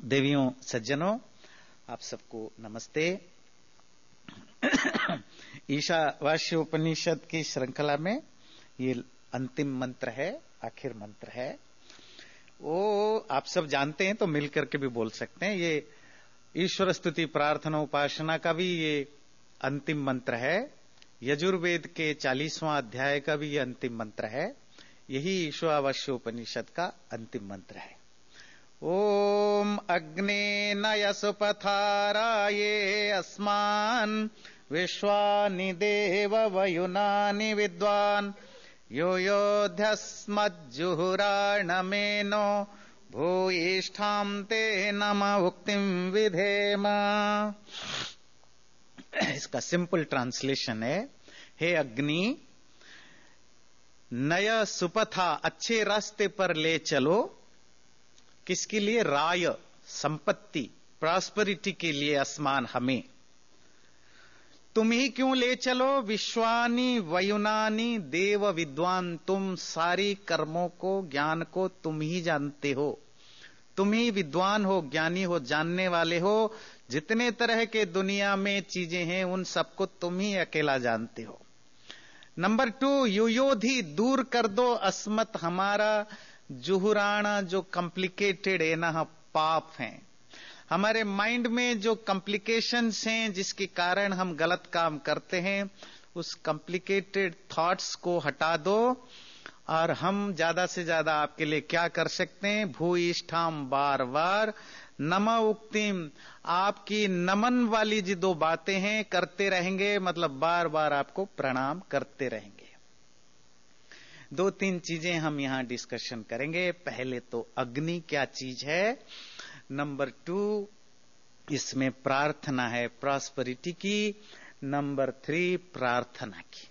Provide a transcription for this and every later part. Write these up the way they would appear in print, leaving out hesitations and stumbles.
देवियों सज्जनों, आप सबको नमस्ते। ईशावास्य उपनिषद की श्रृंखला में ये अंतिम मंत्र है, आखिर मंत्र है। वो आप सब जानते हैं तो मिल करके भी बोल सकते हैं। ये ईश्वर स्तुति प्रार्थना उपासना का भी ये अंतिम मंत्र है। यजुर्वेद के 40वां अध्याय का भी ये अंतिम मंत्र है। यही ईशावास्य उपनिषद का अंतिम मंत्र है। ओम अग्नेन यसुपथाराये अस्मान् विश्वानि देव वयुनानि विद्वान् यो योध्यस्मज्जुहुराणमेनो भूयिष्ठां ते नम उक्तिं विधेम। इसका सिंपल ट्रांसलेशन है, हे अग्नि, नय सुपथा, अच्छे रास्ते पर ले चलो। किसके लिए? राय, संपत्ति, प्रॉस्पेरिटी के लिए। अस्मान, हमें। तुम ही क्यों ले चलो? विश्वानी वयुनानी देव विद्वान, तुम सारी कर्मों को, ज्ञान को तुम ही जानते हो। तुम ही विद्वान हो, ज्ञानी हो, जानने वाले हो। जितने तरह के दुनिया में चीजें हैं उन सबको तुम ही अकेला जानते हो। नंबर 2, युयोधि, दूर कर दो अस्मत, हमारा जुहुराना, जो कॉम्प्लिकेटेड है ना, पाप हैं। हमारे माइंड में जो कॉम्प्लिकेशंस हैं जिसके कारण हम गलत काम करते हैं, उस कॉम्प्लिकेटेड थॉट्स को हटा दो। और हम ज्यादा से ज्यादा आपके लिए क्या कर सकते हैं? भूयिष्ठाम, बार बार, नम उक्तिम, आपकी नमन वाली जी 2 बातें हैं, करते रहेंगे। मतलब बार बार आपको प्रणाम करते रहेंगे। 2-3 चीजें हम यहां डिस्कशन करेंगे। पहले तो अग्नि क्या चीज है। नंबर 2, इसमें प्रार्थना है प्रॉस्पेरिटी की। नंबर 3, प्रार्थना की।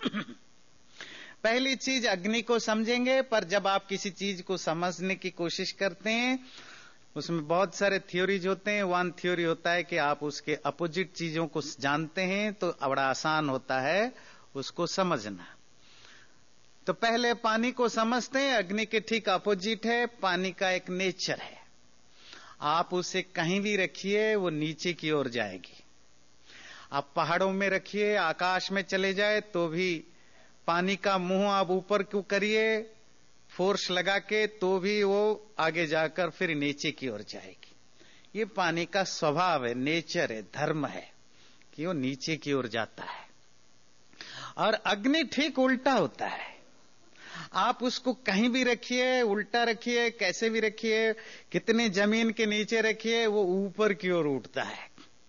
पहली चीज अग्नि को समझेंगे, पर जब आप किसी चीज को समझने की कोशिश करते हैं उसमें बहुत सारे थ्योरीज होते हैं। वन थ्योरी होता है कि आप उसके अपोजिट चीजों को जानते हैं तो बड़ा आसान होता है उसको समझना। तो पहले पानी को समझते हैं। अग्नि के ठीक अपोजिट है। पानी का एक नेचर है, आप उसे कहीं भी रखिए वो नीचे की ओर जाएगी। आप पहाड़ों में रखिए, आकाश में चले जाए तो भी पानी का मुंह आप ऊपर क्यों करिए फोर्स लगा के, तो भी वो आगे जाकर फिर नीचे की ओर जाएगी। ये पानी का स्वभाव है, नेचर है, धर्म है कि वो नीचे की ओर जाता है। और अग्नि ठीक उल्टा होता है। आप उसको कहीं भी रखिए, उल्टा रखिए, कैसे भी रखिए, कितने जमीन के नीचे रखिए, वो ऊपर की ओर उठता है।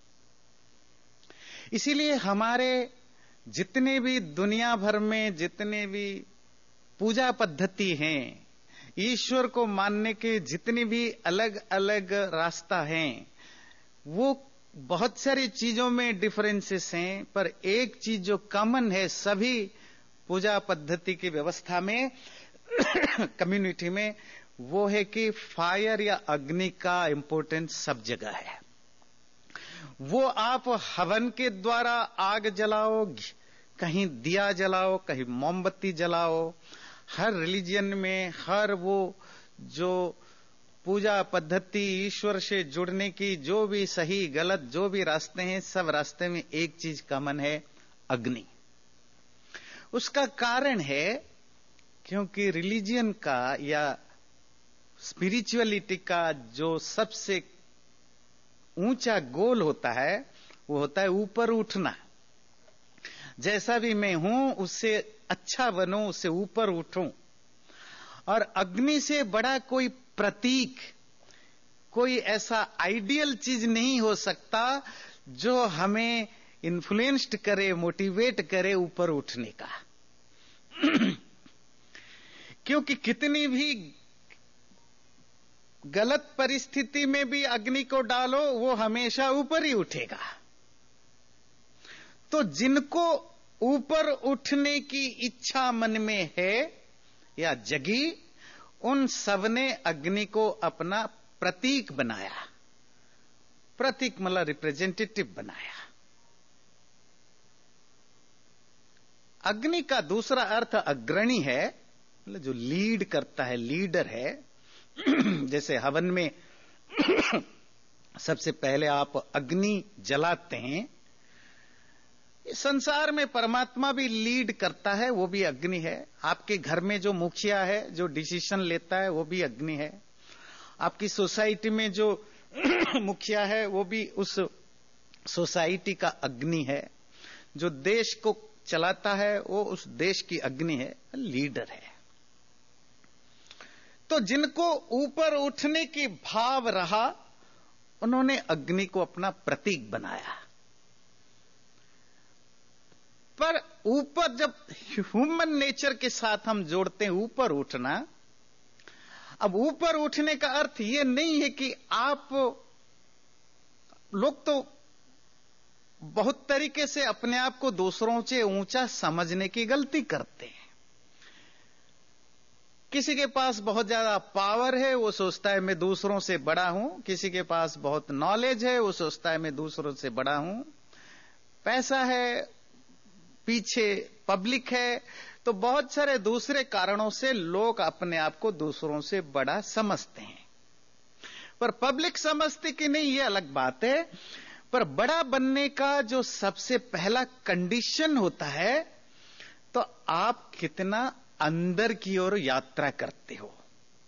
इसीलिए हमारे जितने भी दुनिया भर में जितने भी पूजा पद्धति हैं, ईश्वर को मानने के जितने भी अलग अलग रास्ता हैं, वो बहुत सारी चीजों में डिफरेंसेस हैं, पर एक चीज जो कॉमन है सभी पूजा पद्धति की व्यवस्था में कम्युनिटी में, वो है कि फायर या अग्नि का इंपॉर्टेंस सब जगह है। वो आप हवन के द्वारा आग जलाओ, कहीं दिया जलाओ, कहीं मोमबत्ती जलाओ। हर रिलीजन में, हर वो जो पूजा पद्धति ईश्वर से जुड़ने की जो भी सही गलत जो भी रास्ते हैं, सब रास्ते में एक चीज कॉमन है, अग्नि। उसका कारण है क्योंकि रिलीजियन का या स्पिरिचुअलिटी का जो सबसे ऊंचा गोल होता है वो होता है ऊपर उठना। जैसा भी मैं हूं उससे अच्छा बनूं, उससे ऊपर उठूं। और अग्नि से बड़ा कोई प्रतीक, कोई ऐसा आइडियल चीज नहीं हो सकता जो हमें इन्फ्लुएंस्ड करे, मोटिवेट करे ऊपर उठने का। क्योंकि कितनी भी गलत परिस्थिति में भी अग्नि को डालो वो हमेशा ऊपर ही उठेगा। तो जिनको ऊपर उठने की इच्छा मन में है या जगी, उन सबने अग्नि को अपना प्रतीक बनाया। प्रतीक मतलब रिप्रेजेंटेटिव बनाया। अग्नि का दूसरा अर्थ अग्रणी है, मतलब जो लीड करता है, लीडर है। जैसे हवन में सबसे पहले आप अग्नि जलाते हैं। संसार में परमात्मा भी लीड करता है, वो भी अग्नि है। आपके घर में जो मुखिया है, जो डिसीजन लेता है, वो भी अग्नि है। आपकी सोसाइटी में जो मुखिया है, वो भी उस सोसाइटी का अग्नि है। जो देश को चलाता है, वो उस देश की अग्नि है, लीडर है। तो जिनको ऊपर उठने की भाव रहा, उन्होंने अग्नि को अपना प्रतीक बनाया। पर ऊपर जब ह्यूमन नेचर के साथ हम जोड़ते हैं ऊपर उठना, अब ऊपर उठने का अर्थ यह नहीं है कि आप लोग तो बहुत तरीके से अपने आप को दूसरों से ऊंचा समझने की गलती करते हैं। किसी के पास बहुत ज्यादा पावर है, वो सोचता है मैं दूसरों से बड़ा हूं। किसी के पास बहुत नॉलेज है, वो सोचता है मैं दूसरों से बड़ा हूं। पैसा है, पीछे पब्लिक है, तो बहुत सारे दूसरे कारणों से लोग अपने आप को दूसरों से बड़ा समझते हैं। पर पब्लिक समझती कि नहीं, ये अलग बात है। पर बड़ा बनने का जो सबसे पहला कंडीशन होता है, तो आप कितना अंदर की ओर यात्रा करते हो।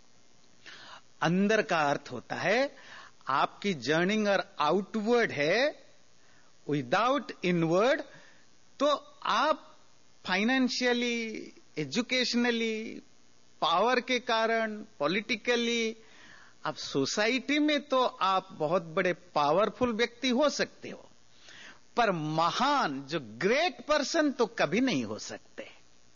अंदर का अर्थ होता है आपकी जर्निंग और आउटवर्ड है, विदाउट इनवर्ड। तो आप फाइनेंशियली, एजुकेशनली, पावर के कारण, पॉलिटिकली, आप सोसाइटी में तो आप बहुत बड़े पावरफुल व्यक्ति हो सकते हो, पर महान जो ग्रेट पर्सन तो कभी नहीं हो सकते।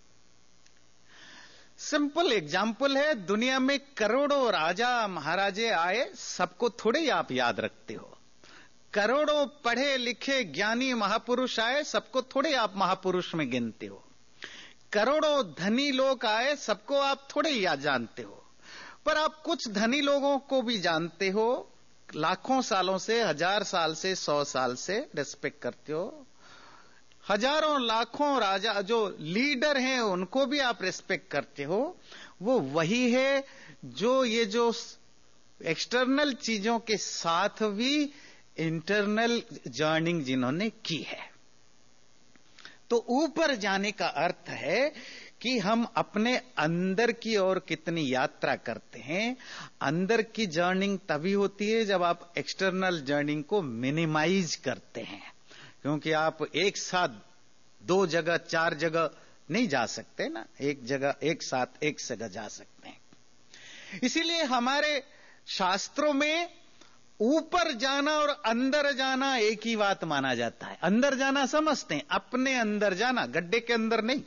सिंपल एग्जाम्पल है, दुनिया में करोड़ों राजा महाराजे आए, सबको थोड़े ही आप याद रखते हो। करोड़ों पढ़े लिखे ज्ञानी महापुरुष आए, सबको थोड़े आप महापुरुष में गिनते हो। करोड़ों धनी लोग आए, सबको आप थोड़े ही याद जानते हो। पर आप कुछ धनी लोगों को भी जानते हो, लाखों सालों से, 1000 साल से, 100 साल से रिस्पेक्ट करते हो। हजारों लाखों राजा जो लीडर हैं, उनको भी आप रिस्पेक्ट करते हो। वो वही है जो ये जो एक्सटर्नल चीजों के साथ भी इंटरनल जर्निंग जिन्होंने की है। तो ऊपर जाने का अर्थ है कि हम अपने अंदर की ओर कितनी यात्रा करते हैं। अंदर की जर्निंग तभी होती है जब आप एक्सटर्नल जर्निंग को मिनिमाइज करते हैं, क्योंकि आप एक साथ 2 जगह 4 जगह नहीं जा सकते ना। एक जगह एक साथ एक जगह जा सकते हैं। इसीलिए हमारे शास्त्रों में ऊपर जाना और अंदर जाना एक ही बात माना जाता है। अंदर जाना समझते हैं, अपने अंदर जाना, गड्ढे के अंदर नहीं।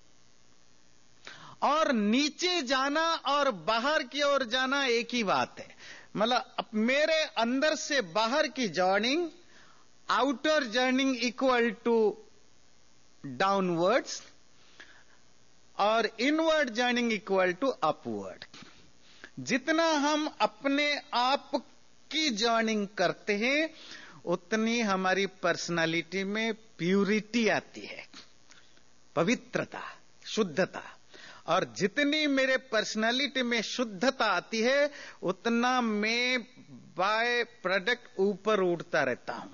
और नीचे जाना और बाहर की ओर जाना एक ही बात है। मतलब मेरे अंदर से बाहर की journeying, outer journeying equal to downwards और inward journeying equal to upward. जितना हम अपने आप की जर्निंग करते हैं, उतनी हमारी पर्सनालिटी में प्यूरिटी आती है, पवित्रता, शुद्धता। और जितनी मेरे पर्सनालिटी में शुद्धता आती है, उतना मैं बाय प्रोडक्ट ऊपर उठता रहता हूं।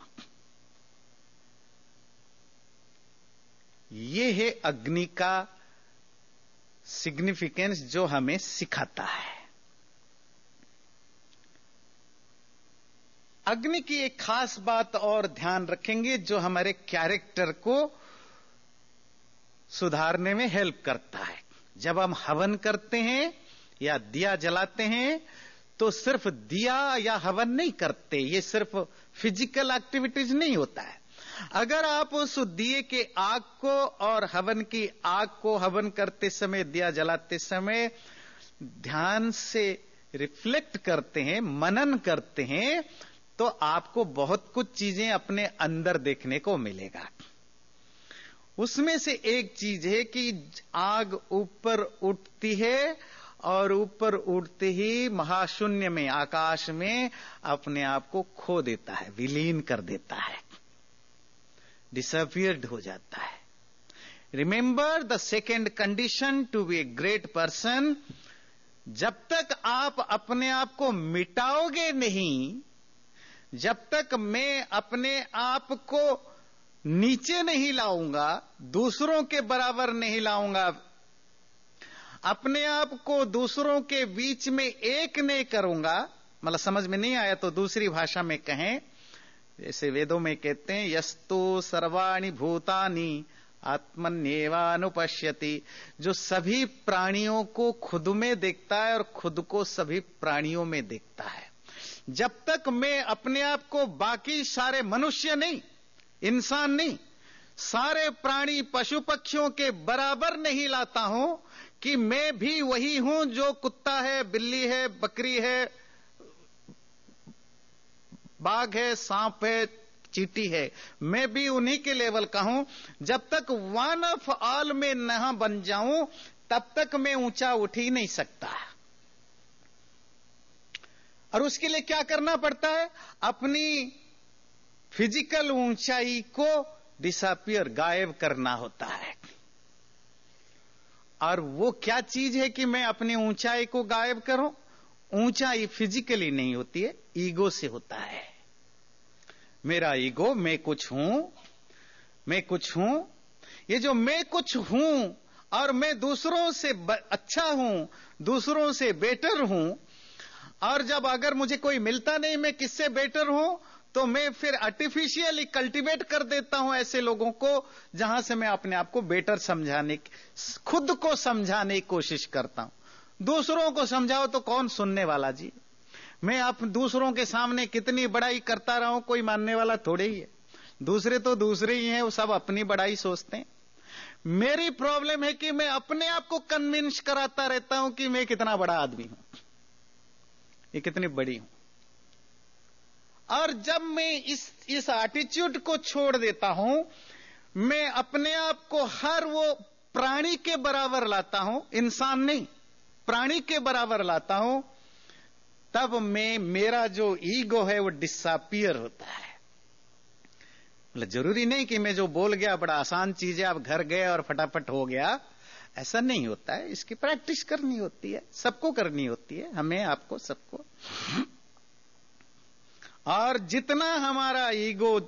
ये है अग्नि का सिग्निफिकेंस जो हमें सिखाता है। अग्नि की एक खास बात और ध्यान रखेंगे जो हमारे कैरेक्टर को सुधारने में हेल्प करता है। जब हम हवन करते हैं या दिया जलाते हैं, तो सिर्फ दिया या हवन नहीं करते, ये सिर्फ फिजिकल एक्टिविटीज नहीं होता है। अगर आप उस दिए के आग को और हवन की आग को हवन करते समय, दिया जलाते समय ध्यान से रिफ्लेक्ट करते हैं, मनन करते हैं, तो आपको बहुत कुछ चीजें अपने अंदर देखने को मिलेगा। उसमें से एक चीज है कि आग ऊपर उठती है और ऊपर उठते ही महाशून्य में, आकाश में अपने आप को खो देता है, विलीन कर देता है, डिसअपियर्ड हो जाता है। Remember the second condition to be a great person, जब तक आप अपने आप को मिटाओगे नहीं, जब तक मैं अपने आप को नीचे नहीं लाऊंगा, दूसरों के बराबर नहीं लाऊंगा, अपने आप को दूसरों के बीच में एक नहीं करूंगा, मतलब समझ में नहीं आया तो दूसरी भाषा में कहें, जैसे वेदों में कहते हैं यस्तु सर्वाणि भूतानि आत्मन्येवानुपश्यति, जो सभी प्राणियों को खुद में देखता है और खुद को सभी प्राणियों में देखता है। जब तक मैं अपने आप को बाकी सारे मनुष्य नहीं, इंसान नहीं, सारे प्राणी पशु पक्षियों के बराबर नहीं लाता हूं कि मैं भी वही हूं जो कुत्ता है, बिल्ली है, बकरी है, बाघ है, सांप है, चींटी है, मैं भी उन्हीं के लेवल का हूं, जब तक वन ऑफ ऑल में न बन जाऊं तब तक मैं ऊंचा उठ ही नहीं सकता। और उसके लिए क्या करना पड़ता है? अपनी फिजिकल ऊंचाई को डिसअपियर, गायब करना होता है। और वो क्या चीज है कि मैं अपनी ऊंचाई को गायब करूं? ऊंचाई फिजिकली नहीं होती है, ईगो से होता है। मेरा ईगो, मैं कुछ हूं, मैं कुछ हूं, ये जो मैं कुछ हूं और मैं दूसरों से अच्छा हूं, दूसरों से बेटर हूं, और जब अगर मुझे कोई मिलता नहीं मैं किससे बेटर हूं, तो मैं फिर आर्टिफिशियली कल्टीवेट कर देता हूं ऐसे लोगों को, जहां से मैं अपने आप को बेटर समझाने, खुद को समझाने की कोशिश करता हूं। दूसरों को समझाओ तो कौन सुनने वाला जी? मैं आप दूसरों के सामने कितनी बड़ाई करता रहा हूं, कोई मानने वाला थोड़े ही है। दूसरे तो दूसरे ही हैं, वो सब अपनी बड़ाई सोचते हैं। मेरी प्रॉब्लम है कि मैं अपने आप को कन्विंस कराता रहता हूं कि मैं कितना बड़ा आदमी हूं, ये कितनी बड़ी हूं। और जब मैं इस एटीट्यूड को छोड़ देता हूं, मैं अपने आप को हर वो प्राणी के बराबर लाता हूं, इंसान नहीं, प्राणी के बराबर लाता हूं, तब मैं, मेरा जो ईगो है वो डिसअपियर होता है। मतलब जरूरी नहीं कि मैं जो बोल गया बड़ा आसान चीज है, आप घर गए और फटाफट हो गया, ऐसा नहीं होता है। इसकी प्रैक्टिस करनी होती है, सबको करनी होती है, हमें, आपको, सबको। और जितना हमारा ईगो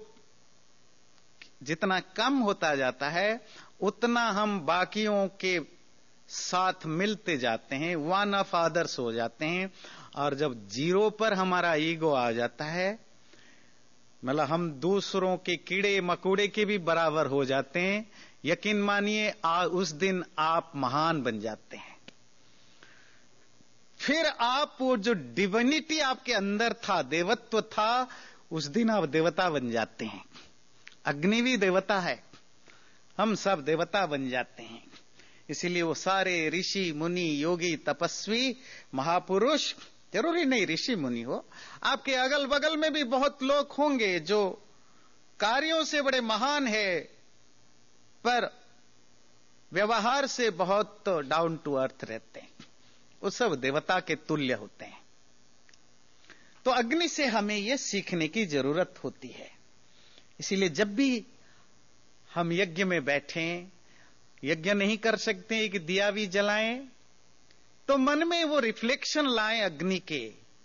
जितना कम होता जाता है, उतना हम बाकियों के साथ मिलते जाते हैं, वन ऑफ अदर्स हो जाते हैं। और जब जीरो पर हमारा ईगो आ जाता है, मतलब हम दूसरों के कीड़े मकोड़े के भी बराबर हो जाते हैं, यकीन मानिए उस दिन आप महान बन जाते हैं। फिर आप वो जो डिविनिटी आपके अंदर था, देवत्व था, उस दिन आप देवता बन जाते हैं। अग्नि भी देवता है, हम सब देवता बन जाते हैं। इसीलिए वो सारे ऋषि मुनि योगी तपस्वी महापुरुष, जरूरी नहीं ऋषि मुनि हो, आपके अगल बगल में भी बहुत लोग होंगे जो कार्यों से बड़े महान है, पर व्यवहार से बहुत डाउन टू अर्थ रहते हैं, वो सब देवता के तुल्य होते हैं। तो अग्नि से हमें यह सीखने की जरूरत होती है। इसीलिए जब भी हम यज्ञ में बैठें, यज्ञ नहीं कर सकते कि दिया भी जलाएं, तो मन में वो रिफ्लेक्शन लाएं अग्नि के,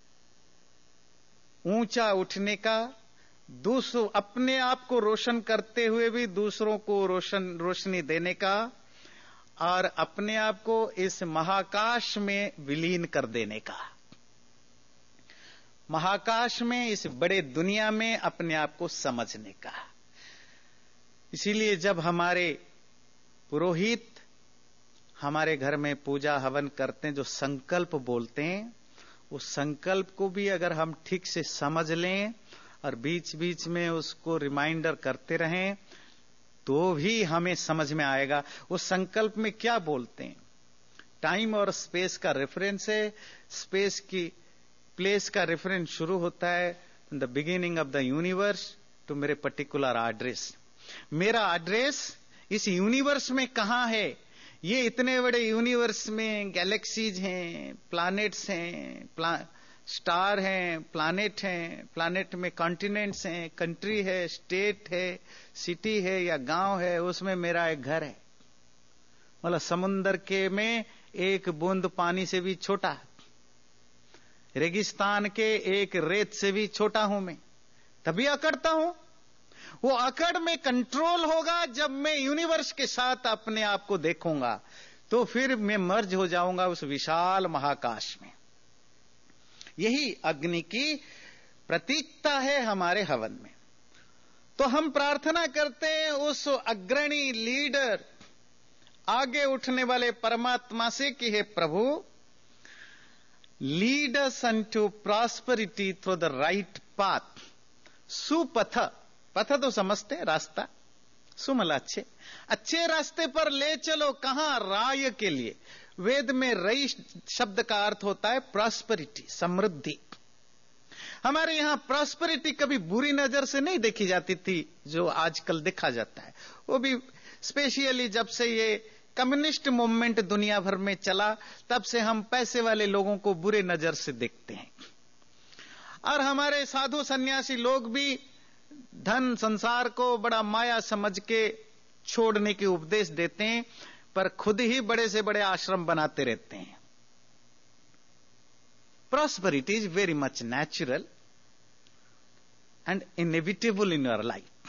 ऊंचा उठने का, दूसरों, अपने आप को रोशन करते हुए भी दूसरों को रोशनी देने का, और अपने आप को इस महाकाश में विलीन कर देने का, महाकाश में, इस बड़े दुनिया में अपने आप को समझने का। इसीलिए जब हमारे पुरोहित हमारे घर में पूजा हवन करते हैं, जो संकल्प बोलते हैं, उस संकल्प को भी अगर हम ठीक से समझ लें और बीच बीच में उसको रिमाइंडर करते रहें, तो भी हमें समझ में आएगा उस संकल्प में क्या बोलते हैं। टाइम और स्पेस का रेफरेंस है, स्पेस की, प्लेस का रेफरेंस शुरू होता है the beginning of the universe to मेरे पर्टिकुलर एड्रेस। मेरा एड्रेस इस यूनिवर्स में कहां है? ये इतने बड़े यूनिवर्स में गैलेक्सीज हैं, प्लैनेट्स हैं, स्टार हैं, प्लैनेट हैं, प्लैनेट में कॉन्टिनेंट्स हैं, कंट्री है, स्टेट है, सिटी है या गांव है, उसमें मेरा एक घर है। मतलब समुंदर के में एक बूंद पानी से भी छोटा, रेगिस्तान के एक रेत से भी छोटा हूं मैं। तभी अकड़ता हूं। वो अकड़ में कंट्रोल होगा जब मैं यूनिवर्स के साथ अपने आप को देखूंगा, तो फिर मैं मर्ज हो जाऊंगा उस विशाल महाकाश में। यही अग्नि की प्रतीकता है हमारे हवन में। तो हम प्रार्थना करते हैं उस अग्रणी लीडर, आगे उठने वाले परमात्मा से कि हे प्रभु, lead us unto prosperity through the right path. सुपथ, पथ तो समझते हैं, रास्ता। सुमल अच्छे रास्ते पर ले चलो। कहां? राय के लिए। वेद में रई शब्द का अर्थ होता है प्रॉस्पेरिटी, समृद्धि। हमारे यहां प्रॉस्पेरिटी कभी बुरी नजर से नहीं देखी जाती थी जो आजकल देखा जाता है। वो भी स्पेशली जब से ये कम्युनिस्ट मूवमेंट दुनिया भर में चला, तब से हम पैसे वाले लोगों को बुरे नजर से देखते हैं। और हमारे साधु सन्यासी लोग भी धन संसार को बड़ा माया समझ के छोड़ने के उपदेश देते हैं, पर खुद ही बड़े से बड़े आश्रम बनाते रहते हैं। Prosperity is very much natural and inevitable in your life.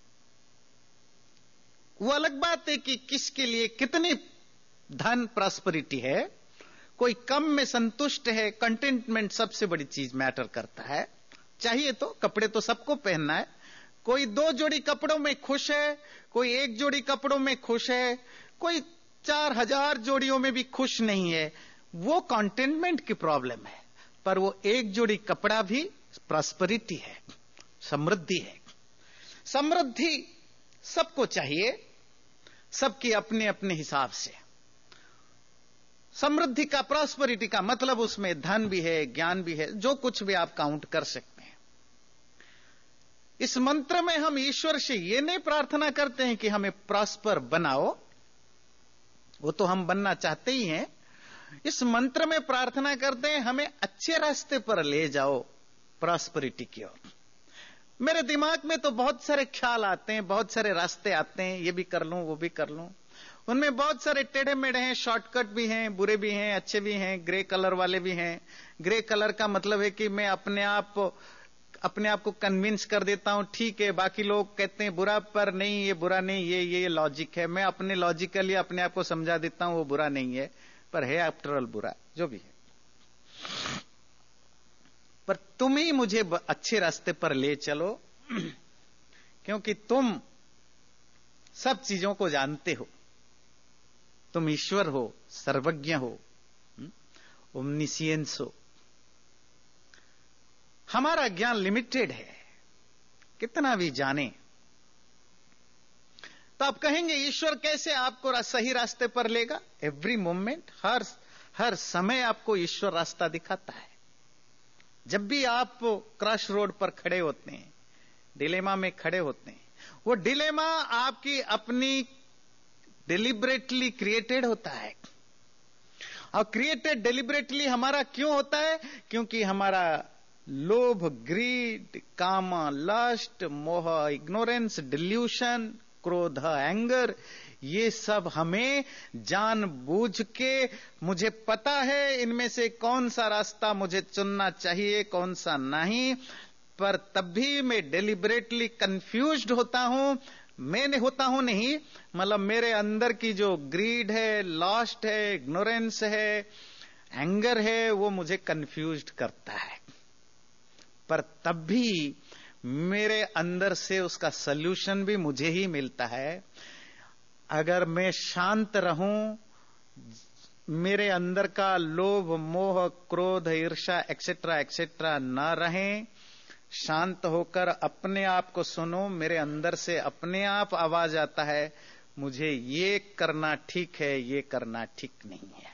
वो अलग बात है कि किसके लिए कितनी धन प्रॉस्पेरिटी है। कोई कम में संतुष्ट है, कंटेंटमेंट सबसे बड़ी चीज मैटर करता है। चाहिए तो कपड़े तो सबको पहनना है। कोई 2 जोड़ी कपड़ों में खुश है, कोई 1 जोड़ी कपड़ों में खुश है, कोई 4000 जोड़ियों में भी खुश नहीं है। वो कंटेनमेंट की प्रॉब्लम है। पर वो 1 जोड़ी कपड़ा भी प्रॉस्पेरिटी है, समृद्धि है। समृद्धि सबको चाहिए, सबकी अपने अपने हिसाब से। समृद्धि का, प्रॉस्पेरिटी का मतलब उसमें धन भी है, ज्ञान भी है, जो कुछ भी आप काउंट कर सकते हैं। इस मंत्र में हम ईश्वर से ये नहीं प्रार्थना करते हैं कि हमें प्रॉस्पर बनाओ, वो तो हम बनना चाहते ही हैं। इस मंत्र में प्रार्थना करते हैं हमें अच्छे रास्ते पर ले जाओ, प्रॉस्पेरिटी की ओर। मेरे दिमाग में तो बहुत सारे ख्याल आते हैं, बहुत सारे रास्ते आते हैं, ये भी कर लूं, वो भी कर लूं। उनमें बहुत सारे टेढ़े मेढ़े हैं, शॉर्टकट भी हैं, बुरे भी हैं, अच्छे भी हैं, ग्रे कलर वाले भी हैं। ग्रे कलर का मतलब है कि मैं अपने आप को कन्विंस कर देता हूं, ठीक है, बाकी लोग कहते हैं बुरा, पर नहीं, ये बुरा नहीं, ये लॉजिक है। मैं अपने लॉजिकली अपने आप को समझा देता हूं वो बुरा नहीं है, पर है आफ्टर ऑल बुरा, जो भी है। पर तुम ही मुझे अच्छे रास्ते पर ले चलो, क्योंकि तुम सब चीजों को जानते हो। तुम ईश्वर हो, सर्वज्ञ हो, ओमनिसियंस हो। हमारा ज्ञान लिमिटेड है, कितना भी जाने। तो आप कहेंगे ईश्वर कैसे आपको सही रास्ते पर लेगा? एवरी मोमेंट, हर समय आपको ईश्वर रास्ता दिखाता है। जब भी आप क्रॉस रोड पर खड़े होते हैं, डिलेमा में खड़े होते हैं, वो डिलेमा आपकी अपनी डिलिबरेटली क्रिएटेड होता है। और क्रिएटेड डिलिबरेटली हमारा क्यों होता है? क्योंकि हमारा लोभ, ग्रीड, काम, लस्ट, मोह, इग्नोरेंस, डिल्यूशन, क्रोध, एंगर, ये सब हमें जानबूझ के, मुझे पता है इनमें से कौन सा रास्ता मुझे चुनना चाहिए, कौन सा नहीं, पर तब भी मैं डिलिबरेटली कंफ्यूज्ड होता हूं। मैं होता हूं नहीं, मतलब मेरे अंदर की जो ग्रीड है, लॉस्ट है, इग्नोरेंस है, एंगर है, वो मुझे कंफ्यूज्ड करता है। पर तब भी मेरे अंदर से उसका सल्यूशन भी मुझे ही मिलता है। अगर मैं शांत रहूं, मेरे अंदर का लोभ, मोह, क्रोध, ईर्ष्या एक्सेट्रा एक्सेट्रा न रहें, शांत होकर अपने आप को सुनो, मेरे अंदर से अपने आप आवाज आता है, मुझे ये करना ठीक है, ये करना ठीक नहीं है।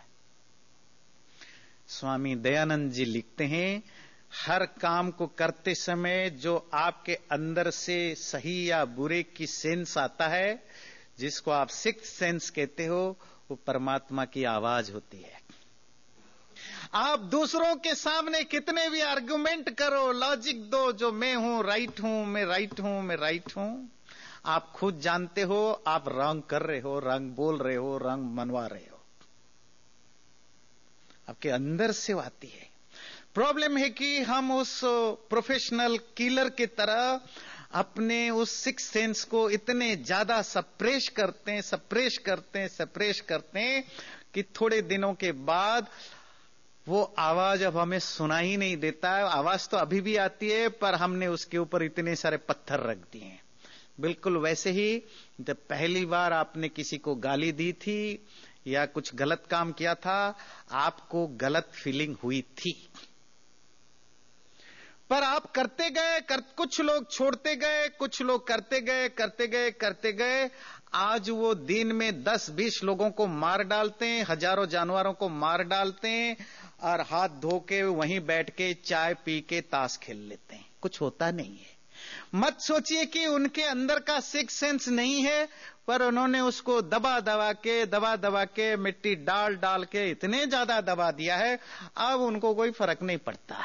स्वामी दयानंद जी लिखते हैं, हर काम को करते समय जो आपके अंदर से सही या बुरे की सेंस आता है, जिसको आप सिक्स्थ सेंस कहते हो, वो परमात्मा की आवाज होती है। आप दूसरों के सामने कितने भी आर्गुमेंट करो, लॉजिक दो, जो मैं हूं, राइट हूं, मैं राइट हूं, मैं राइट हूं, आप खुद जानते हो आप रॉन्ग कर रहे हो, रॉन्ग बोल रहे हो, रॉन्ग मनवा रहे हो। आपके अंदर से आती है। प्रॉब्लम है कि हम उस प्रोफेशनल किलर की तरह अपने उस सिक्स सेंस को इतने ज्यादा सप्रेश करते हैं कि थोड़े दिनों के बाद वो आवाज अब हमें सुना ही नहीं देता है। आवाज तो अभी भी आती है, पर हमने उसके ऊपर इतने सारे पत्थर रख दिए हैं। बिल्कुल वैसे ही जब पहली बार आपने किसी को गाली दी थी या कुछ गलत काम किया था, आपको गलत फीलिंग हुई थी, पर आप करते गए, कुछ लोग छोड़ते गए, कुछ लोग करते गए। आज वो दिन में 10-20 लोगों को मार डालते हैं, हजारों जानवरों को मार डालते हैं और हाथ धो के वहीं बैठ के चाय पी के ताश खेल लेते हैं। कुछ होता नहीं है। मत सोचिए कि उनके अंदर का सिक्स सेंस नहीं है, पर उन्होंने उसको दबा दबा के मिट्टी डाल के इतने ज्यादा दबा दिया है, अब उनको कोई फर्क नहीं पड़ता।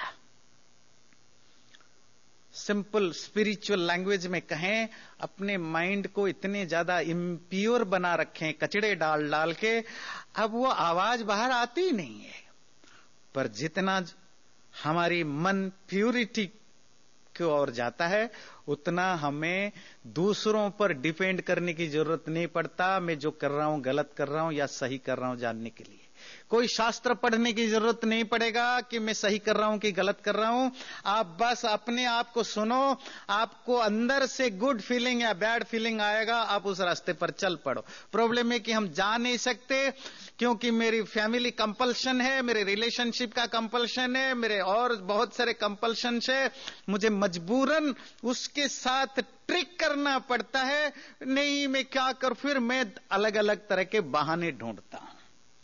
सिंपल स्पिरिचुअल लैंग्वेज में कहें, अपने माइंड को इतने ज्यादा इम्प्योर बना रखें कचड़े डाल के, अब वो आवाज बाहर आती ही नहीं है। पर जितना हमारी मन प्यूरिटी की ओर जाता है, उतना हमें दूसरों पर डिपेंड करने की जरूरत नहीं पड़ता। मैं जो कर रहा हूं गलत कर रहा हूं या सही कर रहा हूं जानने के लिए कोई शास्त्र पढ़ने की जरूरत नहीं पड़ेगा कि मैं सही कर रहा हूं कि गलत कर रहा हूं। आप बस अपने आप को सुनो, आपको अंदर से गुड फीलिंग या बैड फीलिंग आएगा, आप उस रास्ते पर चल पड़ो। प्रॉब्लम है कि हम जा नहीं सकते, क्योंकि मेरी फैमिली कंपल्शन है, मेरे रिलेशनशिप का कंपल्शन है, मेरे और बहुत सारे कंपल्शन है। मुझे मजबूरन उसके साथ ट्रिक करना पड़ता है। नहीं मैं क्या कर, फिर मैं अलग अलग तरह के बहाने ढूंढता हूं।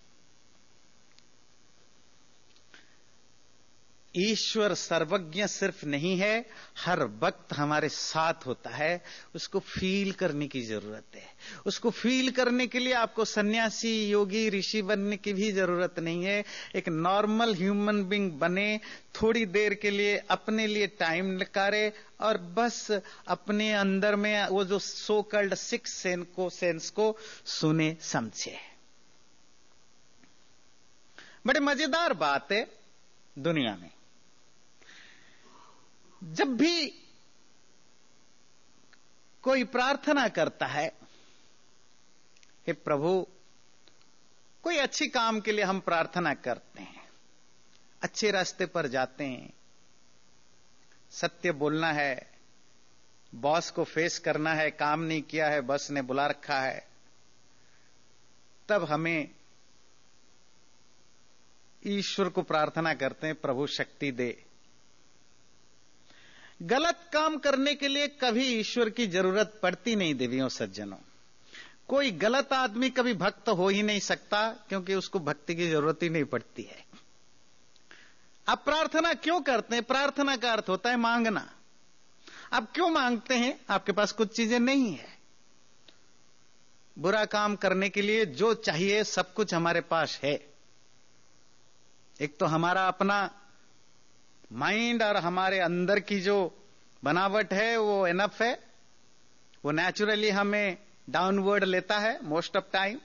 ईश्वर सर्वज्ञ सिर्फ नहीं है, हर वक्त हमारे साथ होता है। उसको फील करने की जरूरत है। उसको फील करने के लिए आपको सन्यासी, योगी, ऋषि बनने की भी जरूरत नहीं है। एक नॉर्मल ह्यूमन बीइंग बने, थोड़ी देर के लिए अपने लिए टाइम निकाले और बस अपने अंदर में वो जो सो कॉल्ड सिक्स सेंस को सुने समझे। बड़े मजेदार बात है दुनिया में, जब भी कोई प्रार्थना करता है, हे प्रभु, कोई अच्छी काम के लिए हम प्रार्थना करते हैं, अच्छे रास्ते पर जाते हैं, सत्य बोलना है, बॉस को फेस करना है, काम नहीं किया है, बॉस ने बुला रखा है, तब हमें ईश्वर को प्रार्थना करते हैं, प्रभु शक्ति दे। गलत काम करने के लिए कभी ईश्वर की जरूरत पड़ती नहीं देवियों सज्जनों। कोई गलत आदमी कभी भक्त हो ही नहीं सकता, क्योंकि उसको भक्ति की जरूरत ही नहीं पड़ती है। आप प्रार्थना क्यों करते हैं? प्रार्थना का अर्थ होता है मांगना। आप क्यों मांगते हैं? आपके पास कुछ चीजें नहीं है। बुरा काम करने के लिए जो चाहिए सब कुछ हमारे पास है। एक तो हमारा अपना माइंड और हमारे अंदर की जो बनावट है वो एनफ है, वो नेचुरली हमें डाउनवर्ड लेता है मोस्ट ऑफ टाइम।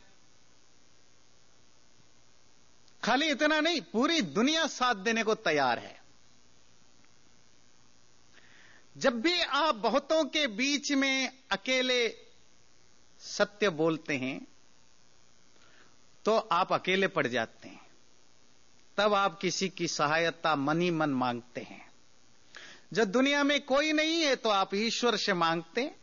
खाली इतना नहीं, पूरी दुनिया साथ देने को तैयार है। जब भी आप बहुतों के बीच में अकेले सत्य बोलते हैं तो आप अकेले पड़ जाते हैं। तब आप किसी की सहायता मन ही मन मांगते हैं। जब दुनिया में कोई नहीं है तो आप ईश्वर से मांगते हैं।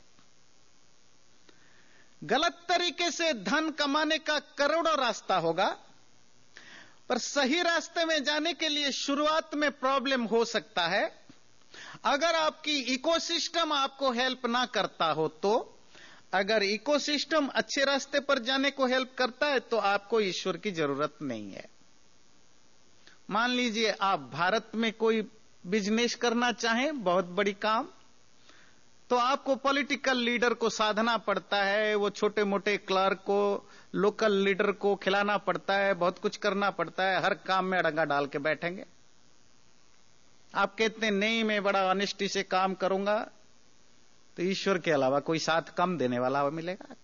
गलत तरीके से धन कमाने का करोड़ों रास्ता होगा, पर सही रास्ते में जाने के लिए शुरुआत में प्रॉब्लम हो सकता है। अगर आपकी इकोसिस्टम आपको हेल्प ना करता हो तो, अगर इकोसिस्टम अच्छे रास्ते पर जाने को हेल्प करता है तो आपको ईश्वर की जरूरत नहीं है। मान लीजिए आप भारत में कोई बिजनेस करना चाहें, बहुत बड़ी काम, तो आपको पॉलिटिकल लीडर को साधना पड़ता है, वो छोटे मोटे क्लर्क को, लोकल लीडर को खिलाना पड़ता है, बहुत कुछ करना पड़ता है। हर काम में अड़ंगा डाल के बैठेंगे। आप कहते हैं नहीं मैं बड़ा ऑनेस्टी से काम करूंगा, तो ईश्वर के अलावा कोई साथ कम देने वाला मिलेगा।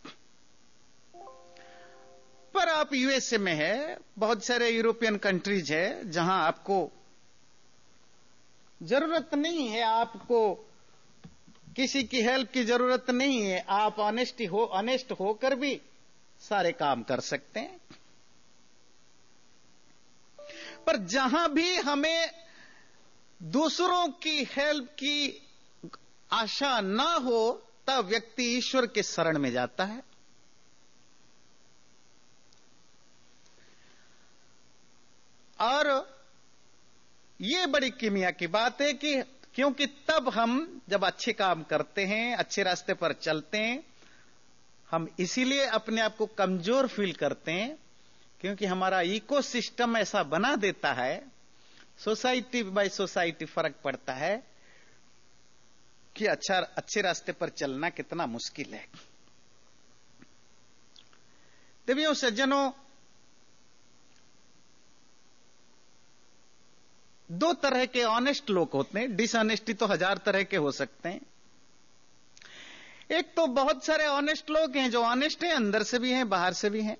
पर आप यूएसए में है, बहुत सारे यूरोपियन कंट्रीज है जहां आपको जरूरत नहीं है आपको किसी की हेल्प की जरूरत नहीं है, आप ऑनेस्ट होकर भी सारे काम कर सकते हैं। पर जहां भी हमें दूसरों की हेल्प की आशा ना हो, तब व्यक्ति ईश्वर के शरण में जाता है। और यह बड़ी किमिया की बात है कि क्योंकि तब हम जब अच्छे काम करते हैं, अच्छे रास्ते पर चलते हैं, हम इसीलिए अपने आप को कमजोर फील करते हैं क्योंकि हमारा इकोसिस्टम ऐसा बना देता है, सोसाइटी बाय सोसाइटी फर्क पड़ता है कि अच्छे रास्ते पर चलना कितना मुश्किल है। देवियों सज्जनों, दो तरह के ऑनेस्ट लोग होते हैं, डिसऑनेस्टी तो 1000 तरह के हो सकते हैं। एक तो बहुत सारे ऑनेस्ट लोग हैं जो ऑनेस्ट हैं, अंदर से भी हैं बाहर से भी हैं।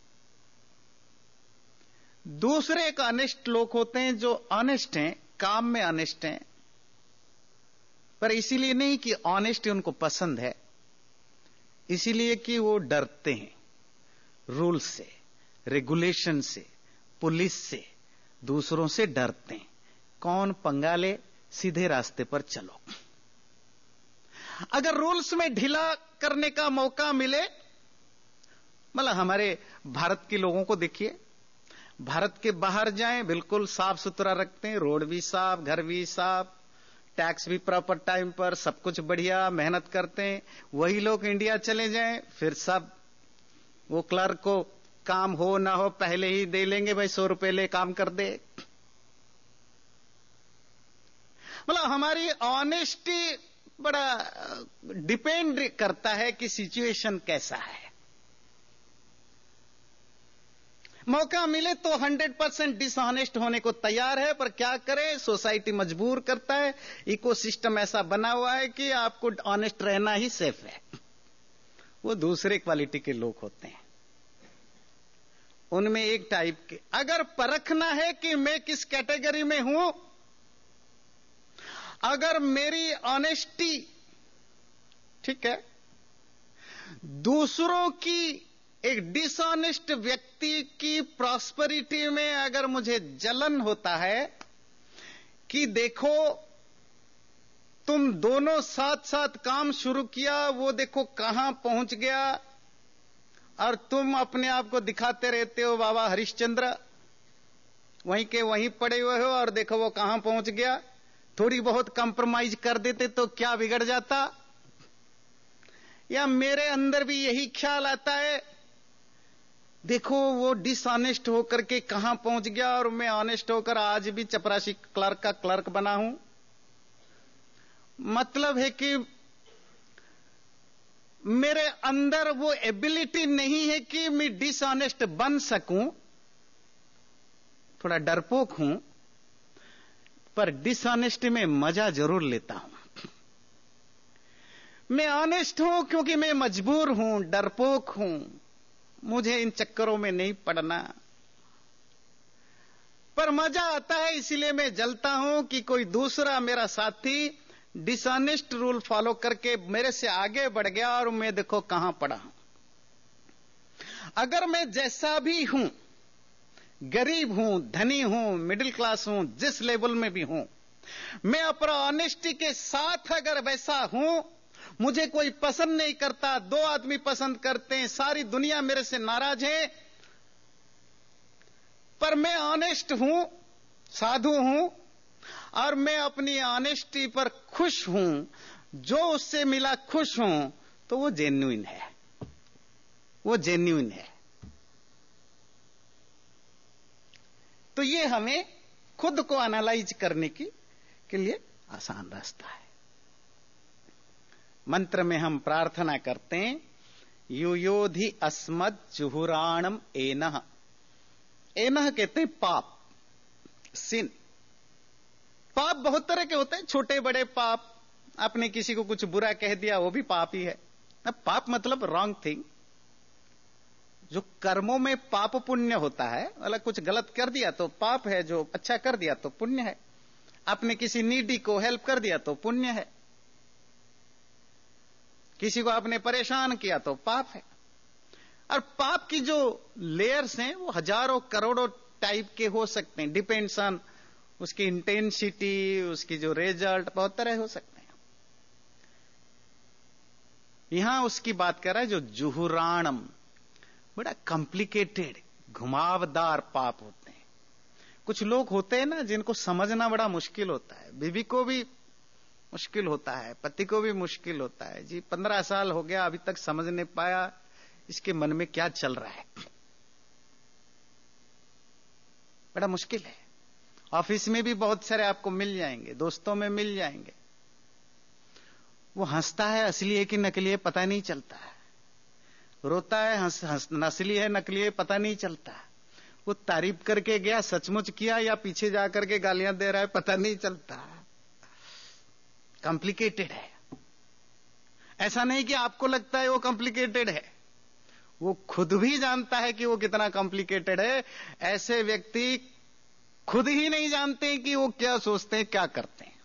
दूसरे एक ऑनेस्ट लोग होते हैं जो ऑनेस्ट हैं, काम में ऑनेस्ट हैं, पर इसीलिए नहीं कि ऑनेस्टी उनको पसंद है, इसीलिए कि वो डरते हैं रूल से, रेगुलेशन से, पुलिस से, दूसरों से डरते हैं। कौन पंगा ले, सीधे रास्ते पर चलो। अगर रूल्स में ढीला करने का मौका मिले, मतलब हमारे भारत के लोगों को देखिए, भारत के बाहर जाएं बिल्कुल साफ सुथरा रखते हैं, रोड भी साफ, घर भी साफ, टैक्स भी प्रॉपर टाइम पर, सब कुछ बढ़िया, मेहनत करते हैं। वही लोग इंडिया चले जाएं, फिर सब वो क्लर्क को काम हो ना हो पहले ही दे लेंगे, भाई 100 रुपए ले काम कर दे। मतलब हमारी ऑनेस्टी बड़ा डिपेंड करता है कि सिचुएशन कैसा है। मौका मिले तो 100% डिसऑनेस्ट होने को तैयार है, पर क्या करें, सोसाइटी मजबूर करता है, इकोसिस्टम ऐसा बना हुआ है कि आपको ऑनेस्ट रहना ही सेफ है। वो दूसरे क्वालिटी के लोग होते हैं, उनमें एक टाइप के, अगर परखना है कि मैं किस कैटेगरी में हूं, अगर मेरी ऑनेस्टी ठीक है, दूसरों की, एक डिसऑनेस्ट व्यक्ति की प्रॉस्पेरिटी में अगर मुझे जलन होता है कि देखो तुम दोनों साथ साथ काम शुरू किया, वो देखो कहां पहुंच गया, और तुम अपने आप को दिखाते रहते हो बाबा हरिश्चंद्र, वहीं के वहीं पड़े हुए हो, और देखो वो कहां पहुंच गया। थोड़ी बहुत कंप्रोमाइज कर देते तो क्या बिगड़ जाता। या मेरे अंदर भी यही ख्याल आता है, देखो वो डिसऑनेस्ट होकर के कहां पहुंच गया, और मैं ऑनेस्ट होकर आज भी चपरासी क्लर्क का क्लर्क बना हूं। मतलब है कि मेरे अंदर वो एबिलिटी नहीं है कि मैं डिसऑनेस्ट बन सकूं, थोड़ा डरपोक हूं, पर डिसऑनेस्टी में मजा जरूर लेता हूं। मैं ऑनेस्ट हूं क्योंकि मैं मजबूर हूं, डरपोक हूं, मुझे इन चक्करों में नहीं पड़ना, पर मजा आता है, इसीलिए मैं जलता हूं कि कोई दूसरा मेरा साथी डिसऑनेस्ट रूल फॉलो करके मेरे से आगे बढ़ गया और मैं देखो कहां पड़ा हूं। अगर मैं जैसा भी हूं, गरीब हूं, धनी हूं, मिडिल क्लास हूं, जिस लेवल में भी हूं, मैं अपना ऑनेस्टी के साथ अगर वैसा हूं, मुझे कोई पसंद नहीं करता, 2 आदमी पसंद करते हैं, सारी दुनिया मेरे से नाराज है, पर मैं ऑनेस्ट हूं, साधु हूं, और मैं अपनी ऑनेस्टी पर खुश हूं, जो उससे मिला खुश हूं, तो वो जेन्युइन है, वो जेन्युइन है। तो ये हमें खुद को एनालाइज करने के लिए आसान रास्ता है। मंत्र में हम प्रार्थना करते हैं, युयोधि अस्मद जुहुराणम एनह। एनह कहते हैं पाप, सिन। पाप बहुत तरह के होते हैं, छोटे बड़े पाप, आपने किसी को कुछ बुरा कह दिया वो भी पाप ही है। अब पाप मतलब रॉन्ग थिंग, जो कर्मों में पाप पुण्य होता है, मतलब कुछ गलत कर दिया तो पाप है, जो अच्छा कर दिया तो पुण्य है। आपने किसी नीडी को हेल्प कर दिया तो पुण्य है, किसी को आपने परेशान किया तो पाप है। और पाप की जो लेयर्स हैं वो हजारों करोड़ों टाइप के हो सकते हैं, डिपेंड्स ऑन उसकी इंटेंसिटी, उसकी जो रिजल्ट, बहुत तरह हो सकते हैं। यहां उसकी बात कर रहा है जो जुहुराणम, बड़ा कॉम्प्लिकेटेड घुमावदार पाप होते हैं। कुछ लोग होते हैं ना जिनको समझना बड़ा मुश्किल होता है, बीवी को भी मुश्किल होता है, पति को भी मुश्किल होता है। जी 15 साल हो गया अभी तक समझ नहीं पाया इसके मन में क्या चल रहा है, बड़ा मुश्किल है। ऑफिस में भी बहुत सारे आपको मिल जाएंगे, दोस्तों में मिल जाएंगे, वो हंसता है असली है कि नकली है पता नहीं चलता है, रोता है असली है नकली है पता नहीं चलता, वो तारीफ करके गया सचमुच किया या पीछे जाकर के गालियां दे रहा है पता नहीं चलता। कॉम्प्लिकेटेड है। ऐसा नहीं कि आपको लगता है वो कॉम्प्लिकेटेड है, वो खुद भी जानता है कि वो कितना कॉम्प्लिकेटेड है। ऐसे व्यक्ति खुद ही नहीं जानते कि वो क्या सोचते हैं क्या करते हैं,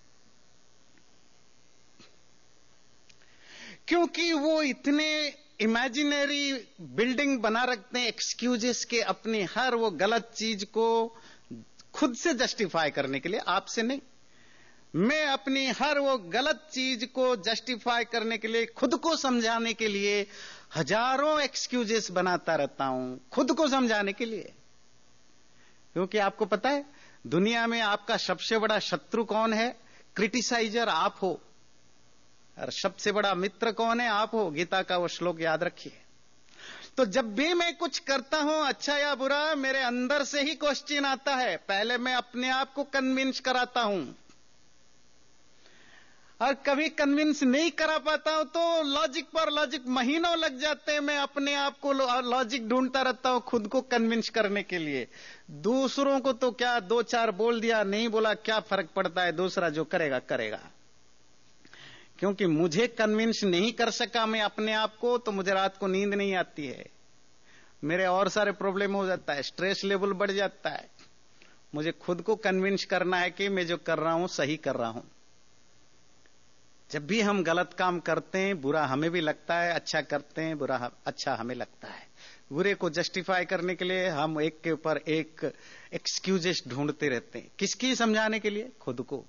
क्योंकि वो इतने इमेजिनरी बिल्डिंग बना रखते हैं एक्सक्यूजेस के, अपनी हर वो गलत चीज को खुद से जस्टिफाई करने के लिए, आपसे नहीं। मैं अपनी हर वो गलत चीज को जस्टिफाई करने के लिए, खुद को समझाने के लिए हजारों एक्सक्यूजेस बनाता रहता हूं, खुद को समझाने के लिए। क्योंकि आपको पता है दुनिया में आपका सबसे बड़ा शत्रु कौन है? क्रिटिसाइजर आप हो, और सबसे बड़ा मित्र कौन है? आप हो। गीता का वो श्लोक याद रखिए। तो जब भी मैं कुछ करता हूं अच्छा या बुरा, मेरे अंदर से ही क्वेश्चन आता है, पहले मैं अपने आप को कन्विंस कराता हूं, और कभी कन्विंस नहीं करा पाता हूं तो लॉजिक पर लॉजिक महीनों लग जाते हैं, मैं अपने आप को लॉजिक ढूंढता रहता हूं खुद को कन्विंस करने के लिए। दूसरों को तो क्या 2-4 बोल दिया, नहीं बोला क्या फर्क पड़ता है, दूसरा जो करेगा करेगा। क्योंकि मुझे कन्विंस नहीं कर सका मैं अपने आप को, तो मुझे रात को नींद नहीं आती है, मेरे और सारे प्रॉब्लम हो जाता है, स्ट्रेस लेवल बढ़ जाता है। मुझे खुद को कन्विंस करना है कि मैं जो कर रहा हूं सही कर रहा हूं। जब भी हम गलत काम करते हैं बुरा हमें भी लगता है, अच्छा करते हैं बुरा अच्छा हमें लगता है। बुरे को जस्टिफाई करने के लिए हम एक के ऊपर एक एक्सक्यूजेस ढूंढते रहते हैं, किसकी समझाने के लिए? खुद को।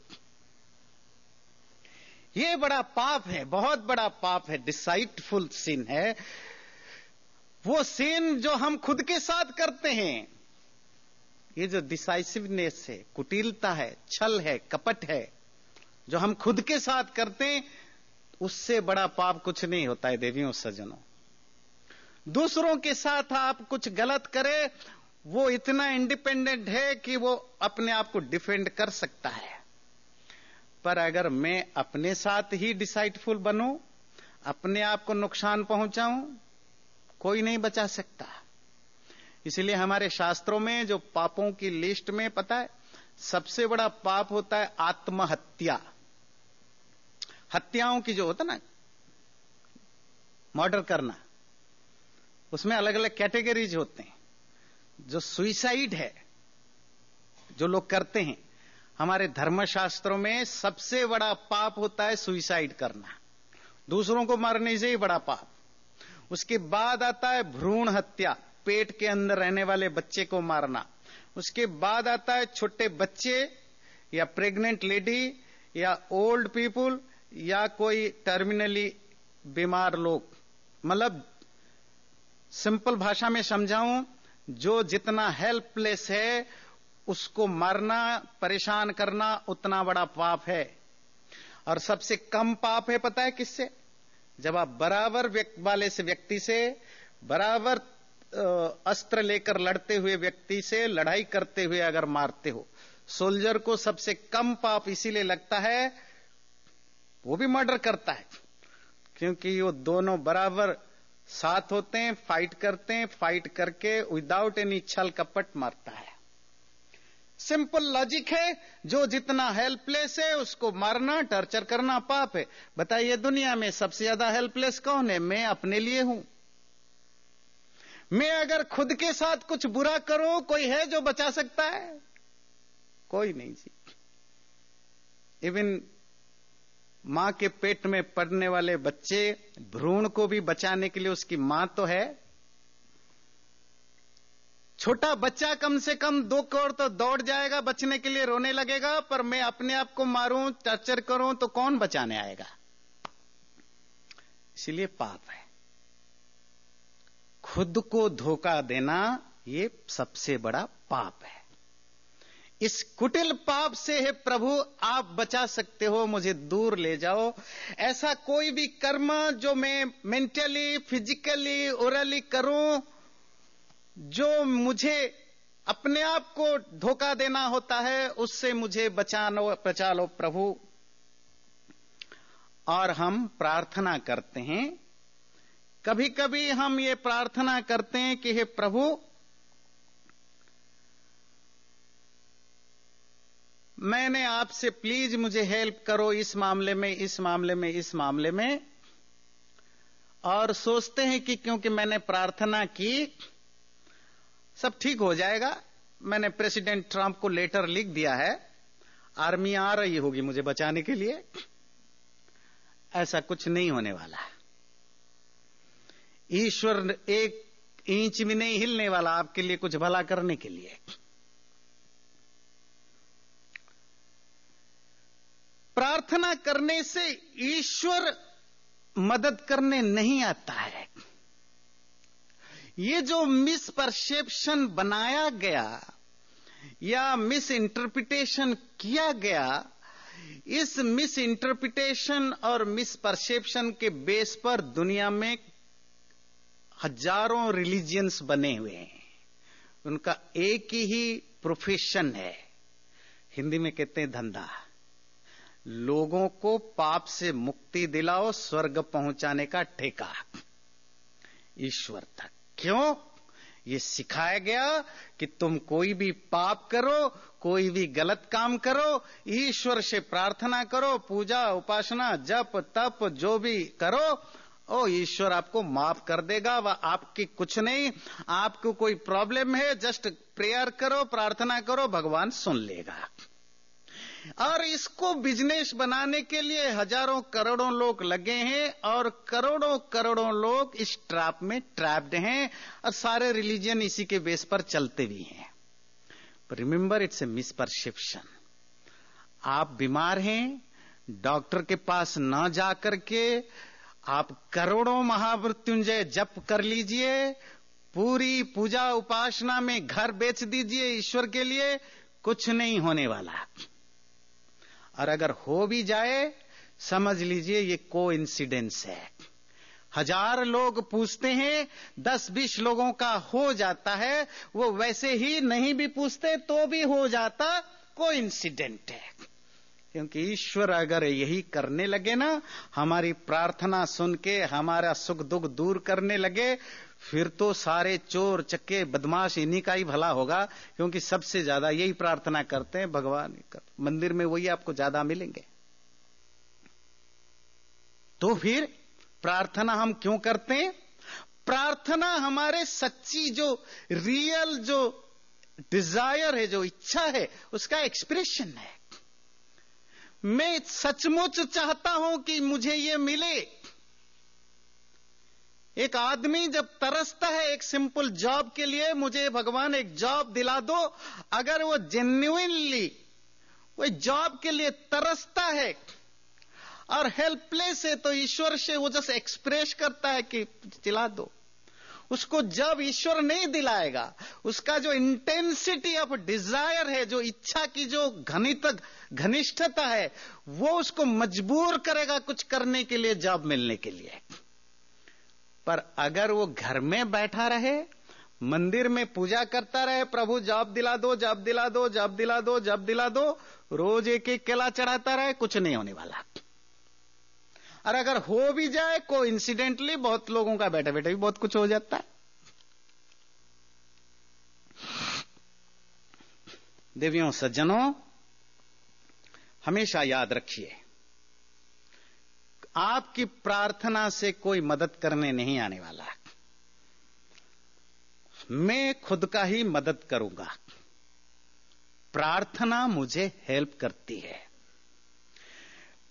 ये बड़ा पाप है, बहुत बड़ा पाप है, डिसाइटफुल सिन है। वो सिन जो हम खुद के साथ करते हैं, ये जो डिसाइसिवनेस है, कुटिलता है, छल है, कपट है, जो हम खुद के साथ करते हैं, उससे बड़ा पाप कुछ नहीं होता है देवियों सज्जनों। दूसरों के साथ आप कुछ गलत करें, वो इतना इंडिपेंडेंट है कि वो अपने आप को डिफेंड कर सकता है। पर अगर मैं अपने साथ ही डिसाइडफुल बनूं, अपने आप को नुकसान पहुंचाऊं, कोई नहीं बचा सकता। इसलिए हमारे शास्त्रों में जो पापों की लिस्ट में पता है सबसे बड़ा पाप होता है आत्महत्या। हत्याओं की जो होता ना, मर्डर करना, उसमें अलग अलग कैटेगरीज होते हैं। जो सुइसाइड है जो लोग करते हैं, हमारे धर्मशास्त्रों में सबसे बड़ा पाप होता है सुइसाइड करना, दूसरों को मारने से ही बड़ा पाप। उसके बाद आता है भ्रूण हत्या, पेट के अंदर रहने वाले बच्चे को मारना। उसके बाद आता है छोटे बच्चे या प्रेग्नेंट लेडी या ओल्ड पीपुल या कोई टर्मिनली बीमार लोग। मतलब सिंपल भाषा में समझाऊं, जो जितना हेल्पलेस है उसको मारना, परेशान करना उतना बड़ा पाप है। और सबसे कम पाप है पता है किससे? जब आप बराबर वाले से व्यक्ति से, बराबर अस्त्र लेकर लड़ते हुए व्यक्ति से लड़ाई करते हुए अगर मारते हो। सोल्जर को सबसे कम पाप इसीलिए लगता है, वो भी मर्डर करता है क्योंकि वो दोनों बराबर साथ होते हैं, फाइट करते हैं, फाइट करके विदाउट एनी छल कपट मारता है। सिंपल लॉजिक है, जो जितना हेल्पलेस है उसको मारना, टॉर्चर करना पाप है। बताइए दुनिया में सबसे ज्यादा हेल्पलेस कौन है? मैं अपने लिए हूं। मैं अगर खुद के साथ कुछ बुरा करूं, कोई है जो बचा सकता है? कोई नहीं जी। इवन मां के पेट में पड़ने वाले बच्चे, भ्रूण को भी बचाने के लिए उसकी मां तो है। छोटा बच्चा कम से कम 2 करोड़ तो दौड़ जाएगा बचने के लिए, रोने लगेगा, पर मैं अपने आप को मारूं, टॉर्चर करूं तो कौन बचाने आएगा? इसलिए पाप है। खुद को धोखा देना ये सबसे बड़ा पाप है। इस कुटिल पाप से है प्रभु आप बचा सकते हो, मुझे दूर ले जाओ। ऐसा कोई भी कर्म जो मैं मेंटली, फिजिकली, ओरली करूं, जो मुझे अपने आप को धोखा देना होता है, उससे मुझे बचा लो प्रभु। और हम प्रार्थना करते हैं, कभी कभी हम ये प्रार्थना करते हैं कि हे प्रभु, मैंने आपसे प्लीज मुझे हेल्प करो इस मामले में, इस मामले में, इस मामले में। और सोचते हैं कि क्योंकि मैंने प्रार्थना की सब ठीक हो जाएगा, मैंने प्रेसिडेंट ट्रंप को लेटर लिख दिया है, आर्मी आ रही होगी मुझे बचाने के लिए। ऐसा कुछ नहीं होने वाला। ईश्वर 1 इंच भी नहीं हिलने वाला आपके लिए कुछ भला करने के लिए। प्रार्थना करने से ईश्वर मदद करने नहीं आता है। ये जो मिसपरसेप्शन बनाया गया या मिस इंटरप्रिटेशन किया गया, इस मिस इंटरप्रिटेशन और मिस परसेप्शन के बेस पर दुनिया में हजारों रिलीजियंस बने हुए हैं। उनका एक ही प्रोफेशन है, हिंदी में कहते हैं धंधा। लोगों को पाप से मुक्ति दिलाओ, स्वर्ग पहुंचाने का ठेका ईश्वर तक। क्यों? ये सिखाया गया कि तुम कोई भी पाप करो, कोई भी गलत काम करो, ईश्वर से प्रार्थना करो, पूजा उपासना जप तप जो भी करो, ओ ईश्वर आपको माफ कर देगा। वह आपकी कुछ नहीं, आपको कोई प्रॉब्लम है जस्ट प्रेयर करो, प्रार्थना करो, भगवान सुन लेगा। और इसको बिजनेस बनाने के लिए हजारों करोड़ों लोग लगे हैं और करोड़ों करोड़ों लोग इस ट्रैप में ट्रैप्ड हैं और सारे रिलीजन इसी के बेस पर चलते भी हैं। Remember, it's a misperception. आप बीमार हैं, डॉक्टर के पास न जाकर के आप करोड़ों महामृत्युंजय जप कर लीजिए, पूरी पूजा उपासना में घर बेच दीजिए ईश्वर के लिए, कुछ नहीं होने वाला। और अगर हो भी जाए, समझ लीजिए ये कोइंसिडेंस है। 1000 लोग पूछते हैं, 10-20 लोगों का हो जाता है, वो वैसे ही नहीं भी पूछते तो भी हो जाता, कोइंसिडेंट है। क्योंकि ईश्वर अगर यही करने लगे ना, हमारी प्रार्थना सुन के हमारा सुख दुख दूर करने लगे, फिर तो सारे चोर चक्के बदमाश इन्हीं का ही भला होगा। क्योंकि सबसे ज्यादा यही प्रार्थना करते हैं, भगवान मंदिर में वही आपको ज्यादा मिलेंगे। तो फिर प्रार्थना हम क्यों करते हैं? प्रार्थना हमारे सच्ची जो रियल जो डिजायर है, जो इच्छा है, उसका एक्सप्रेशन है। मैं सचमुच चाहता हूं कि मुझे ये मिले। एक आदमी जब तरसता है एक सिंपल जॉब के लिए, मुझे भगवान एक जॉब दिला दो, अगर वो जेन्युइनली वो जॉब के लिए तरसता है और हेल्पलेस है, तो ईश्वर से वो जैसे एक्सप्रेस करता है कि दिला दो। उसको जब ईश्वर नहीं दिलाएगा, उसका जो इंटेंसिटी ऑफ डिजायर है, जो इच्छा की जो घनिष्ठता है, वो उसको मजबूर करेगा कुछ करने के लिए, जॉब मिलने के लिए। पर अगर वो घर में बैठा रहे, मंदिर में पूजा करता रहे, प्रभु जॉब दिला दो, जॉब दिला दो, जॉब दिला दो, जॉब दिला दो, रोज एक एक केला चढ़ाता रहे, कुछ नहीं होने वाला। और अगर हो भी जाए, कोइंसिडेंटली बहुत लोगों का बैठे बैठे भी बहुत कुछ हो जाता है। देवियों सज्जनों, हमेशा याद रखिए, आपकी प्रार्थना से कोई मदद करने नहीं आने वाला। मैं खुद का ही मदद करूंगा। प्रार्थना मुझे हेल्प करती है।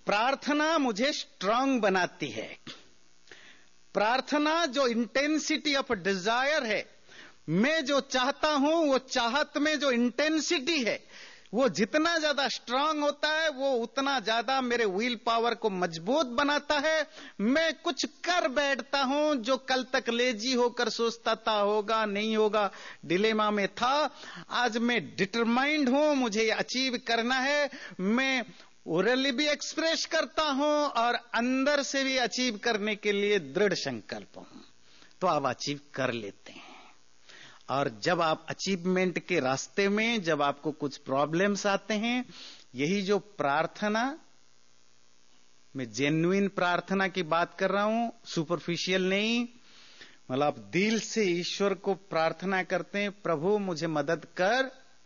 प्रार्थना मुझे स्ट्रांग बनाती है। प्रार्थना जो इंटेंसिटी ऑफ डिजायर है, मैं जो चाहता हूं वो चाहत में जो इंटेंसिटी है वो जितना ज्यादा स्ट्रांग होता है वो उतना ज्यादा मेरे विल पावर को मजबूत बनाता है। मैं कुछ कर बैठता हूं जो कल तक लेजी होकर सोचता था होगा नहीं होगा, डिलेमा में था। आज मैं डिटरमाइंड हूं, मुझे अचीव करना है। मैं ओरली भी एक्सप्रेस करता हूं और अंदर से भी अचीव करने के लिए दृढ़ संकल्प हूं, तो आप अचीव कर लेते हैं। और जब आप अचीवमेंट के रास्ते में जब आपको कुछ प्रॉब्लम्स आते हैं, यही जो प्रार्थना, मैं जेन्युइन प्रार्थना की बात कर रहा हूं, सुपरफिशियल नहीं, मतलब आप दिल से ईश्वर को प्रार्थना करते हैं, प्रभु मुझे मदद कर,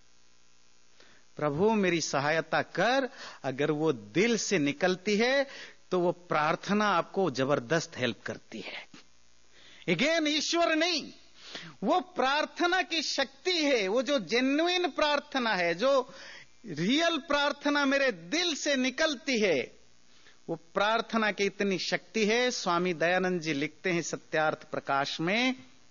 प्रभु मेरी सहायता कर। अगर वो दिल से निकलती है तो वो प्रार्थना आपको जबरदस्त हेल्प करती है। अगेन ईश्वर नहीं, वो प्रार्थना की शक्ति है। वो जो जेन्युइन प्रार्थना है, जो रियल प्रार्थना मेरे दिल से निकलती है, वो प्रार्थना की इतनी शक्ति है। स्वामी दयानंद जी लिखते हैं सत्यार्थ प्रकाश में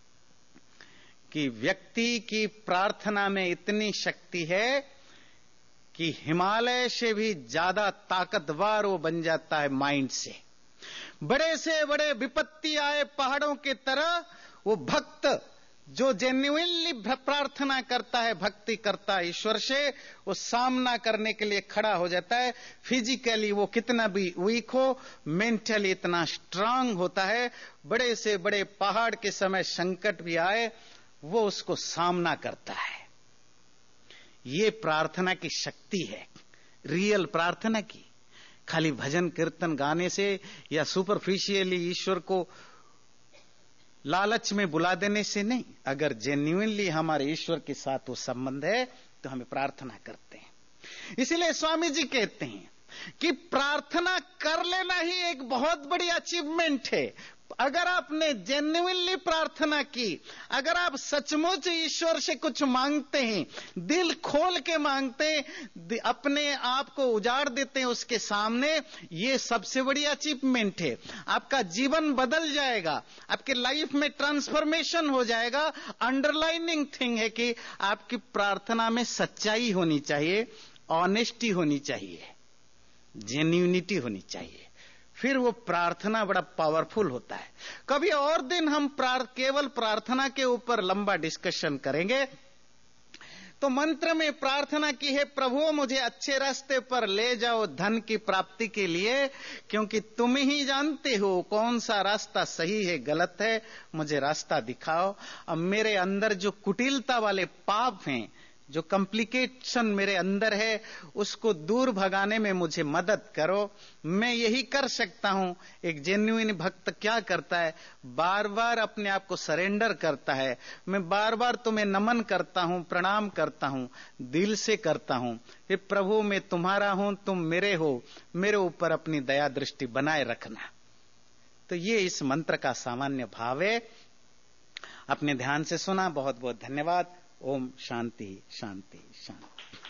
कि व्यक्ति की प्रार्थना में इतनी शक्ति है कि हिमालय से भी ज्यादा ताकतवर वो बन जाता है माइंड से। बड़े से बड़े विपत्ति आए पहाड़ों के तरह, वो भक्त जो जेन्युइनली प्रार्थना करता है, भक्ति करता है ईश्वर से, वो सामना करने के लिए खड़ा हो जाता है। फिजिकली वो कितना भी वीक हो, मेंटली इतना स्ट्रांग होता है। बड़े से बड़े पहाड़ के समय संकट भी आए, वो उसको सामना करता है। ये प्रार्थना की शक्ति है, रियल प्रार्थना की। खाली भजन कीर्तन गाने से या सुपरफिशियली ईश्वर को लालच में बुला देने से नहीं। अगर जेन्युइनली हमारे ईश्वर के साथ वो संबंध है तो हमें प्रार्थना करते हैं। इसीलिए स्वामी जी कहते हैं कि प्रार्थना कर लेना ही एक बहुत बड़ी अचीवमेंट है। अगर आपने जेन्युइनली प्रार्थना की, अगर आप सचमुच ईश्वर से कुछ मांगते हैं, दिल खोल के मांगते हैं, अपने आप को उजाड़ देते हैं उसके सामने, ये सबसे बड़ी अचीवमेंट है। आपका जीवन बदल जाएगा, आपके लाइफ में ट्रांसफॉर्मेशन हो जाएगा। अंडरलाइनिंग थिंग है कि आपकी प्रार्थना में सच्चाई होनी चाहिए, ऑनेस्टी होनी चाहिए, जेन्युइनिटी होनी चाहिए। फिर वो प्रार्थना बड़ा पावरफुल होता है। कभी और दिन हम केवल प्रार्थना के ऊपर लंबा डिस्कशन करेंगे। तो मंत्र में प्रार्थना की है, प्रभु मुझे अच्छे रास्ते पर ले जाओ धन की प्राप्ति के लिए, क्योंकि तुम ही जानते हो कौन सा रास्ता सही है गलत है, मुझे रास्ता दिखाओ। अब मेरे अंदर जो कुटिलता वाले पाप हैं, जो कॉम्प्लिकेशन मेरे अंदर है, उसको दूर भगाने में मुझे मदद करो। मैं यही कर सकता हूं। एक जेन्युइन भक्त क्या करता है, बार बार अपने आप को सरेंडर करता है। मैं बार बार तुम्हें नमन करता हूं, प्रणाम करता हूं, दिल से करता हूं। हे प्रभु मैं तुम्हारा हूं, तुम मेरे हो, मेरे ऊपर अपनी दया दृष्टि बनाए रखना। तो ये इस मंत्र का सामान्य भाव है। अपने ध्यान से सुना, बहुत बहुत धन्यवाद। ओम शांति शांति शांति।